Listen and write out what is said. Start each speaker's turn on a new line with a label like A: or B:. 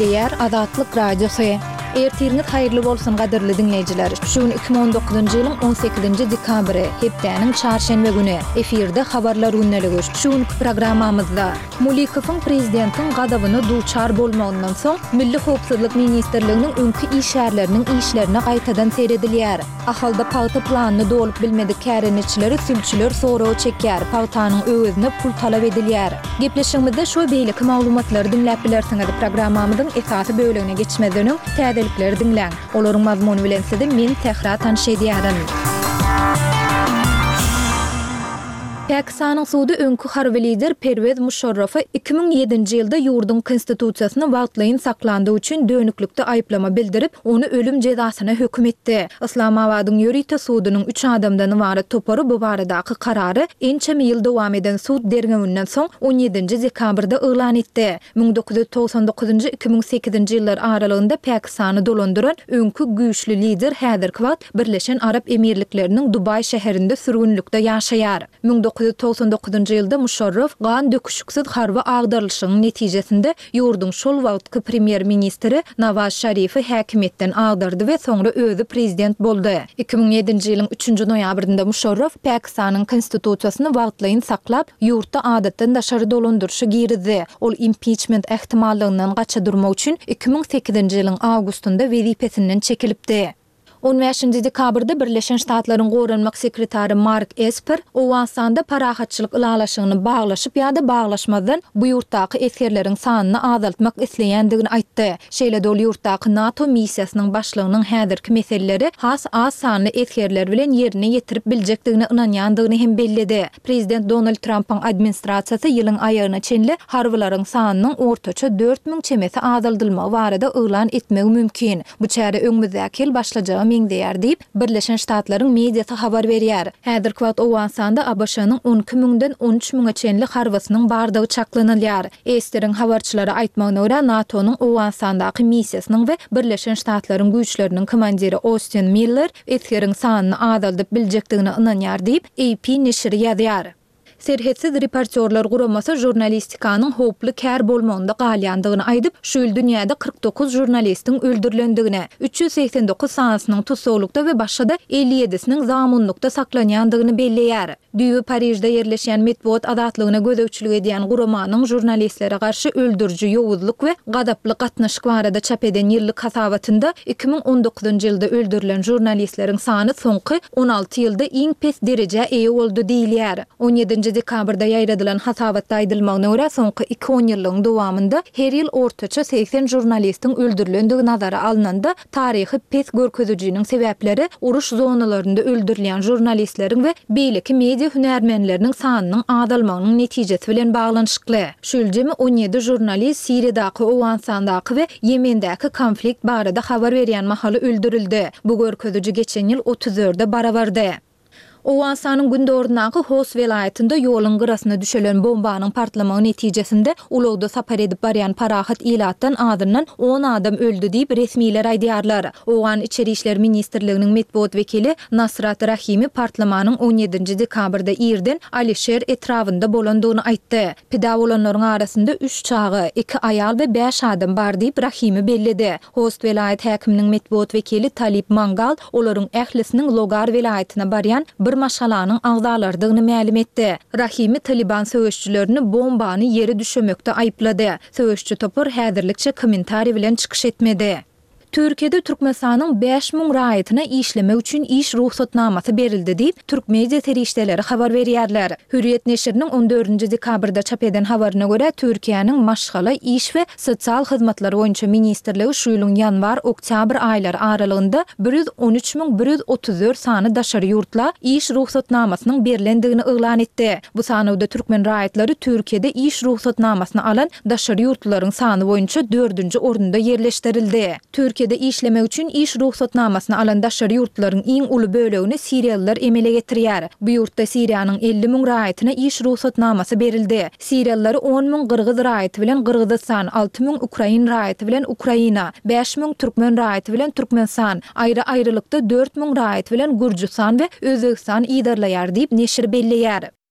A: Esleyer Azatlyk Radiosu. Ertiriniz hayırlı bolsun gaderli dinleyijiler. Şuun 2019-njy ýylyň 18-nji dekabry, hepdeniň çarşembe güni efirde habarlar günneligi. Şuun programmamyzda Mulikowyň prezidentiň gadawyny duçar bolmagyndan soň Milli Howpsuzlyk Ministrliginiň öňkü işärleriniň işlerine gaýtadan seyredilýär. Ahalda paýta planyny dolup bilmedik kärençileri sülçüler soraw çekýär. Paýtanyň özüne pul talap edilýär. Gepleşigimizde şo beýleki maglumatlary dinläp bilersiňiz. Programmamyzyň esasy bölegine geçmeden öň täzelikleri dinläň. Olaryň mazmuny bilen sizi men tehra tanış edýärim. Pakistanyň sudy öňkü harby lider Pervez Musharrafy 2007-nji ýylda ýurdun konstitusiýasyny wagtlaýyn saklandyğı üçin dönüklükde aýplama bildirip, onu ölüm jezasyna hökm etdi. Islamabadyň ýörite sudynyň 3 adamdan ibaret topary bu baradaky karary ençemi ýyl dowam eden sud dergäminden soň 17-nji dekabrda elan etdi. 1999-njy 2008-nji ýyllar aralygynda Pakistany dolandyran öňkü güýçli lider häzirki wagt Birleşen Arap Emirlikleriniň Dubai şäherinde sürgünlükde ýaşaýar. 1999-njy ýylda Musharraf gan döküşüksiz harby agdarylyşynyň netijesinde ýurdun şol wagtky premier ministri Nawaz Şerifi häkimetden agdardy we soňra özü prezident boldy. 2007-nji ýylyň 3-nji noýabrynda Musharraf Pakistanyň konstitusiýasyny wagtlaýyn saklap, ýurtda adatdan daşary dolandyrşy girdi. Ol impeachment ähtimallygynyň gaça durmak üçin 2008-nji ýylyň awgustunda wezipesinden çekilipdi. 15-nji dekabrda Birleşen Ştatlaryň Goranmak sekretary Mark Esper Owasanda parahatçylyk ulalaşygyny baglaşyp ýa-da baglaşmadan bu ýurtdaky eskerleriň sanyny azaltmak isleýändigini aýtdy. Şeýle dol ýurtdaky NATO missiýasynyň başlygynyň häzirki meseleleri has az sanly eskerler bilen ýerine ýetirip biljekdigine ynanýandygyny hem bellidi. Prezident Donald Trump'yň administrasiýasy ýylyň aýagyna çenli harbylaryň sanynyň ortaça 4000 çemesi azaldylmagy barada elan etmegi mümkin. Bu çäre öňümüzdäki ýyl başlajagy meňdeýär diýip Birleşen Ştatlaryň mediýasy habar berýär. Häzirki wagt Owasanda ABŞ-nyň 12.000-den 13.000-e çenli harbasynyň bardygy çaklanylýar. Esteriň habarçylary aýtmagyna görä NATO'nyň Owasandaky missiýasynyň we Birleşen Ştatlaryň güýçleriniň komandiri Austin Miller eskeriň sanyny azaldyp biljekdigine ynanýar diýip AP neşri ýazýar. Serhetsiz reportyorlar guramasy jurnalistikanyň hoply kär bolmagynda galýandygyny aýdyp, şu ýyl dünýäde 49 jurnalistiň öldürilendigine, 389 sanasynyň tutsawlykda we başga 57-siniň zamanlykda saklanýandygyny belleýär. Düýbi Parijde ýerleşýän Medbuat azatlygyna gözegçilik edýän guramanyň jurnalistlere garşy öldürjü ýowuzlyk we gadaply gatnaşyk barada çap eden ýyllyk hasabatynda 2019-njy ýylda öldürilen jurnalistleriň sany soňky 16 ýylda iň pes derejä eýe boldy diýilýär. 17-nji dekabrda ýaýradylan hasabatda aýdylmagyna görä soňky 2 ýylyň dowamında her ýyl ortaça 80 jurnalistiň öldürilendigi nazara alynanda taryhy pes görkezijiniň sebäpleri uruş zonalarynda öldürilen jurnalistleriň we beýleki media hünärmenleriniň sanynyň azalmagynyň netijesi bilen baglanyşykly. Şu ýyl 17 jurnalist Siriýadaky, Owasandaky we Yemendäki konflikt barada habar berýän mahaly öldürildi. Bu görkeziji geçen ýyl 34-de barabardy. Owasanyň gündorundaky Hos welaýatynda ýoluň gyrasyna düşelen bombanyň partlamagy netijesinde ulagda sapar edip barýan parahat ilatdan adından 10 adam öldü diýip resmiler aýdýarlar. Owan İçeri işler Ministrliginiň medbuat wekili Nasrat Rahimi partlamanyň 17-nji dekabrda ýerden Alisher etrawynda bolandygyny aýtdy. Pida bolanlaryň arasynda 3 çagy, 2 aýal we 5 adam bar diýip Rahimi bellidi. Hos welaýat häkiminiň medbuat wekili Talib Mangal olaryň ählisiniň Logar welaýatyna barýan bir maşalanyň agdalardygyny ma'lum etdi. Rahimi Taliban söwüşçülerini bombany ýere düşürmekde aýplady. Söwüşçü topar häzirlikçe kommentari bilen çykyş etmedi. Türkiýede Türkmenistanyň 5000 raýatyna işlemek üçin iş ruhsatnamasy berildi diýip Türk media terişdeleri habar berýärler. Hürriyet neşriniň 14-nji dekabrda çap eden habaryna görä Türkiýanyň Maşgala iş we sosial hyzmatlar boýunça ministrligi şu ýylyň ýanwar-oktýabr aýlary aralygynda 113.134 sany daşary ýurtla iş ruhsatnamasynyň berilendigini elan etdi. Bu sanawda türkmen raýatlary Türkiýede iş ruhsatnamasyny alan daşary ýurtlaryň sany boýunça 4-nji orunda ýerleşdirildi. Türkiýede işlemek üçin iş ruhsatnamasyny alan daşary ýurtlaryň iň uly bölegini Siriýalılar emele getirýär. Bu ýurtda Siriýanyň 50.000 raýatyna iş ruhsatnamasy berildi. Siriýalılar 10.000 Gırgyz raýaty bilen Gırgyzstan, 6.000 Ukrain raýaty bilen Ukraina, 5.000 türkmen raýaty bilen Türkmenistan, aýry-aýrylykda 4.000 raýaty bilen Gürjistan we Özbegistan iýdarlaýar diýip neşir belleýär.